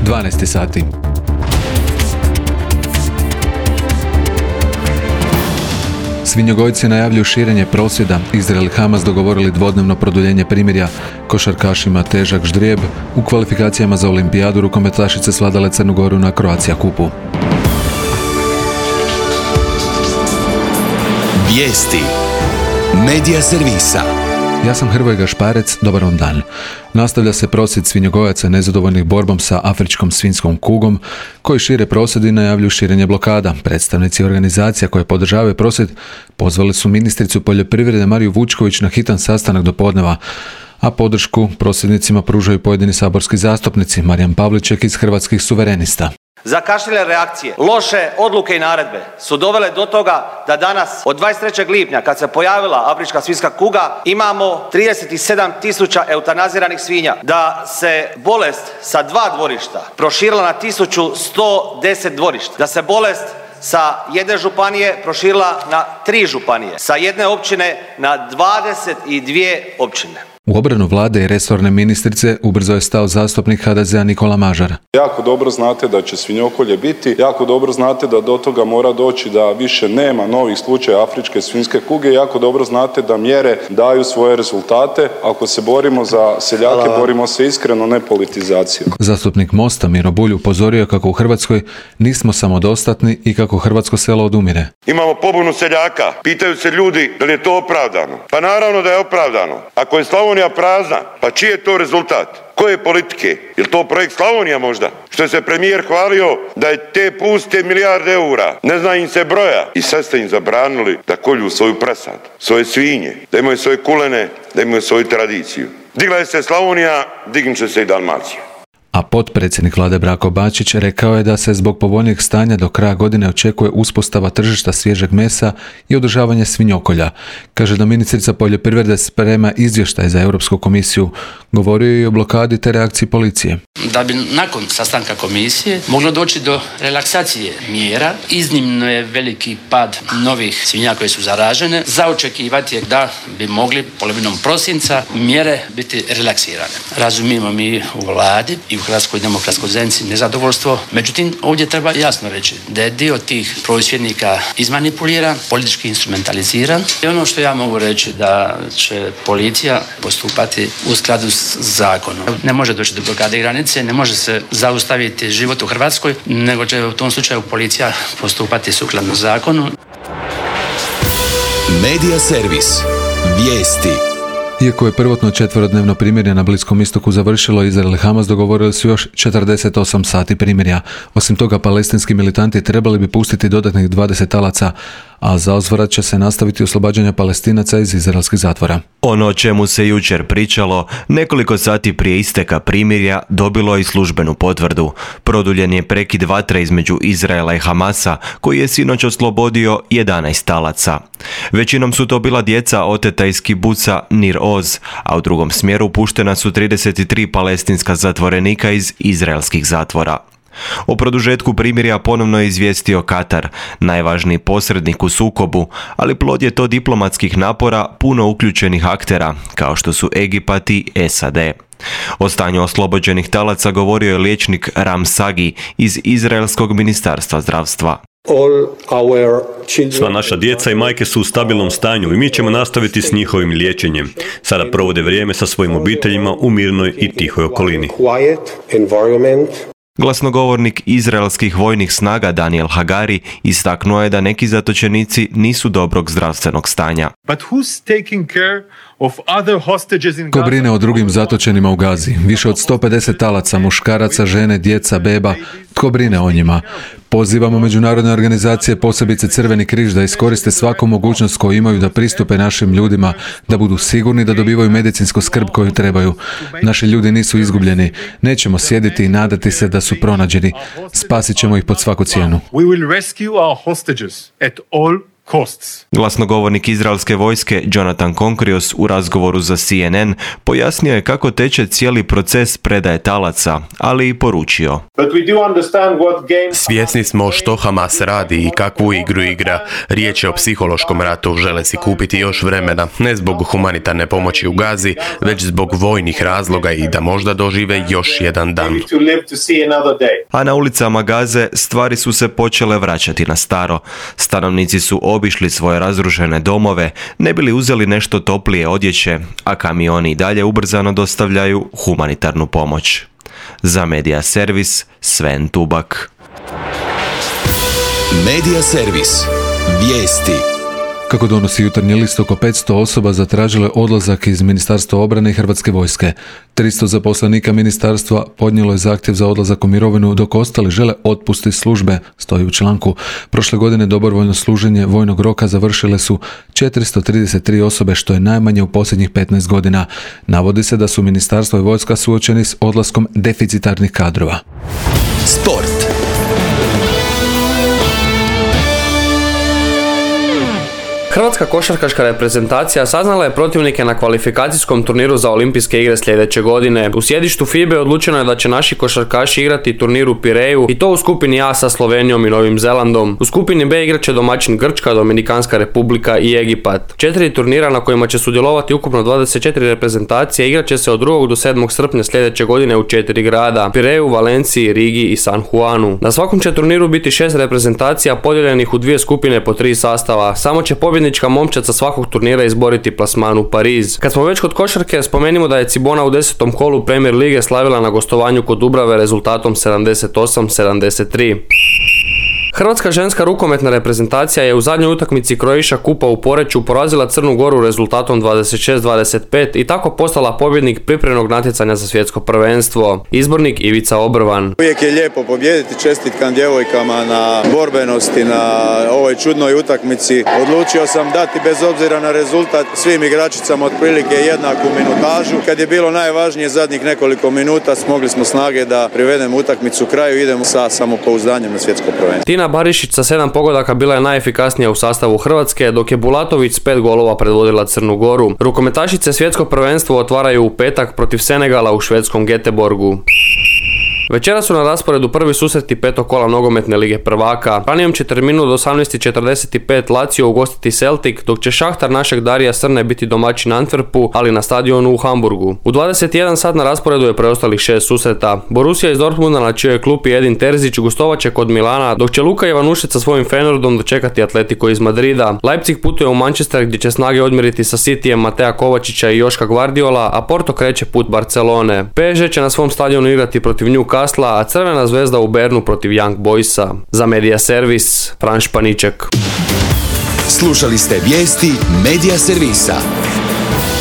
12 sati. Svinjogojci najavljuju širenje prosvjeda. Izrael i Hamas dogovorili dvodnevno produljenje primirja. Košarkašima težak ždrijeb. U kvalifikacijama za olimpijadu rukometašice svladale Crnu Goru na Croatia Cupu. Vijesti Medija servisa. Ja sam Hrvoje Gašparec, dobar vam dan. Nastavlja se prosvjed svinjogojaca nezadovoljnih borbom sa afričkom svinjskom kugom, koji šire prosvjed i najavljuju širenje blokada. Predstavnici organizacija koje podržavaju prosvjed pozvali su ministricu poljoprivrede Mariju Vučković na hitan sastanak do podneva, a podršku prosvjednicima pružaju pojedini saborski zastupnici. Marijan Pavliček iz Hrvatskih suverenista. Zakašnjele reakcije, loše odluke i naredbe su dovele do toga da danas od 23. lipnja kad se pojavila afrička svinjska kuga imamo 37.000 eutanaziranih svinja, da se bolest sa 2 dvorišta proširila na 1110 dvorišta, da se bolest sa jedne županije proširila na 3 županije, sa jedne općine na 22 općine. U obranu vlade i resorne ministrice ubrzo je stao zastupnik HDZ-a Nikola Mažar. Jako dobro znate da će svinjokolje biti, jako dobro znate da do toga mora doći da više nema novih slučaja afričke svinjske kuge, jako dobro znate da mjere daju svoje rezultate. Ako se borimo za seljake, borimo se iskreno, ne politizacijom. Zastupnik Mosta Miro Bulj upozorio kako u Hrvatskoj nismo samodostatni i kako hrvatsko selo odumire. Imamo pobunu seljaka, pitaju se ljudi da li je to opravdano. Pa naravno da je opravdano. Ako je Slavonija prazna, pa čiji je to rezultat? Koje politike? Je li to projekt Slavonija možda? Što je se premijer hvalio da je te puste milijarde eura, ne zna im se broja, i sad ste im zabranili da kolju svoju prasad, svoje svinje, da imaju svoje kulene, da imaju svoju tradiciju. Digla je se Slavonija, dignut će se i Dalmacija. A potpredsjednik vlade Branko Bačić rekao je da se zbog povoljnijeg stanja do kraja godine očekuje uspostava tržišta svježeg mesa i održavanje svinjokolja. Kaže da ministrica poljoprivrede sprema izvještaj za Europsku komisiju. Govorio je i o blokadi te reakciji policije. Da bi nakon sastanka komisije moglo doći do relaksacije mjera, iznimno je veliki pad novih svinja koje su zaražene. Za očekivati je da bi mogli polovinom prosinca mjere biti relaksirane. Razumijemo mi u vladi i u Hrvatskoj demokratskoj zajednici nezadovoljstvo. Međutim, ovdje treba jasno reći da je dio tih prosvjednika izmanipuliran, politički instrumentaliziran. I ono što ja mogu reći da će policija postupati u skladu s zakonom. Ne može doći do blokade granice, ne može se zaustaviti život u Hrvatskoj, nego će u tom slučaju policija postupati sukladno zakonu. Medija servis. Vijesti. Iako je prvotno 4-dnevno primirje na Bliskom istoku završilo, Izrael i Hamas dogovorili su još 48 sati primirja. Osim toga, palestinski militanti trebali bi pustiti dodatnih 20 talaca, a zauzvrat će se nastaviti oslobađanje Palestinaca iz izraelskih zatvora. Ono o čemu se jučer pričalo, nekoliko sati prije isteka primirja dobilo je i službenu potvrdu. Produljen je prekid vatre između Izraela i Hamasa, koji je sinoć oslobodio 11 talaca. Većinom su to bila djeca oteta iz kibuca Nir Oz, a u drugom smjeru puštena su 33 palestinska zatvorenika iz izraelskih zatvora. O produžetku primirja ponovno je izvijestio Katar, najvažniji posrednik u sukobu, ali plod je to diplomatskih napora puno uključenih aktera, kao što su Egipat i SAD. O stanju oslobođenih talaca govorio je liječnik Ram Sagi iz Izraelskog ministarstva zdravstva. Sva naša djeca i majke su u stabilnom stanju i mi ćemo nastaviti s njihovim liječenjem. Sada provode vrijeme sa svojim obiteljima u mirnoj i tihoj okolini. Glasnogovornik izraelskih vojnih snaga Daniel Hagari istaknuo je da neki zatočenici nisu dobrog zdravstvenog stanja. Ko brine o drugim zatočenima u Gazi? Više od 150 talaca, muškaraca, žene, djeca, beba. Tko brine o njima? Pozivamo međunarodne organizacije, posebice Crveni križ, da iskoriste svaku mogućnost koju imaju da pristupe našim ljudima, da budu sigurni da dobivaju medicinsku skrb koju trebaju. Naši ljudi nisu izgubljeni. Nećemo sjediti i nadati se da su pronađeni. Spasit ćemo ih pod svaku cijenu. Glasnogovornik izraelske vojske Jonathan Konkrios u razgovoru za CNN pojasnio je kako teče cijeli proces predaje talaca, ali i poručio: svjesni smo što Hamas radi i kakvu igru igra. Riječ je o psihološkom ratu, žele si kupiti još vremena, ne zbog humanitarne pomoći u Gazi, već zbog vojnih razloga i da možda dožive još jedan dan. A na ulicama Gaze stvari su se počele vraćati na staro. Stanovnici su obišli svoje razrušene domove, ne bili uzeli nešto toplije odjeće, a kamioni i dalje ubrzano dostavljaju humanitarnu pomoć. Za Medija servis, Sven Tubak. Medija servis. Vijesti. Kako donosi Jutarnji list, oko 500 osoba zatražile odlazak iz Ministarstva obrane i Hrvatske vojske. 300 zaposlenika ministarstva podnijelo je zahtjev za odlazak u mirovinu, dok ostali žele otpust iz službe, stoji u članku. Prošle godine dobrovoljno služenje vojnog roka završile su 433 osobe, što je najmanje u posljednjih 15 godina. Navodi se da su ministarstvo i vojska suočeni s odlaskom deficitarnih kadrova. Sport. Hrvatska košarkaška reprezentacija saznala je protivnike na kvalifikacijskom turniru za Olimpijske igre sljedeće godine. U sjedištu FIBA odlučeno je da će naši košarkaši igrati turnir u Pireju i to u skupini A sa Slovenijom i Novim Zelandom. U skupini B igraće domaćin Grčka, Dominikanska republika i Egipat. 4 turnira na kojima će sudjelovati ukupno 24 reprezentacije igraće se od 2. do 7. srpnja sljedeće godine u 4 grada: Pireju, Valenciji, Rigi i San Juanu. Na svakom će turniru biti 6 reprezentacija podijeljenih u 2 skupine po 3 sastava. Samo će pobjednička momčad sa svakog turnira izboriti plasman u Pariz. Kad smo već kod košarke, spomenimo da je Cibona u 10. kolu Premier lige slavila na gostovanju kod Dubrave rezultatom 78-73. Hrvatska ženska rukometna reprezentacija je u zadnjoj utakmici Croatia Kupa u Poreču porazila Crnu Goru rezultatom 26-25 i tako postala pobjednik pripremnog natjecanja za svjetsko prvenstvo. Izbornik Ivica Obrvan. Uvijek je lijepo pobijediti, čestitkam djevojkama na borbenosti, na ovoj čudnoj utakmici. Odlučio sam dati bez obzira na rezultat svim igračicama otprilike jednaku minutažu. Kad je bilo najvažnije zadnjih nekoliko minuta, smogli smo snage da privedemo utakmicu kraju i idemo sa samopouzdanjem na svjetsko prvenstvo. Tina Barišić sa 7 pogodaka bila je najefikasnija u sastavu Hrvatske, dok je Bulatović s 5 golova predvodila Crnu Goru. Rukometašice svjetsko prvenstvo otvaraju u petak protiv Senegala u švedskom Göteborgu. Večera su na rasporedu prvi susreti 5. kola nogometne lige prvaka. Ranijom će terminu od 18:45 Lazio ugostiti Celtic, dok će Šahtar našeg Darija Srne biti domaćin Antwerpu, ali na stadionu u Hamburgu. U 21 sat na rasporedu je preostalih 6 susreta. Borussia iz Dortmunda, na čijoj klupi Edin Terzić, gostovaće kod Milana, dok će Luka Ivanušić sa svojim Feyenoordom dočekati Atletico iz Madrida. Leipzig putuje u Manchester, gdje će snage odmjeriti sa Cityjem Matea Kovačića i Joška Guardiola, a Porto kreće put Barcelone. PSG će na svom stadionu igrati protiv Newcastle, a Crvena zvezda u Bernu protiv Young Boysa. Za Medija servis, Fran Španiček. Slušali ste vijesti Medija servisa.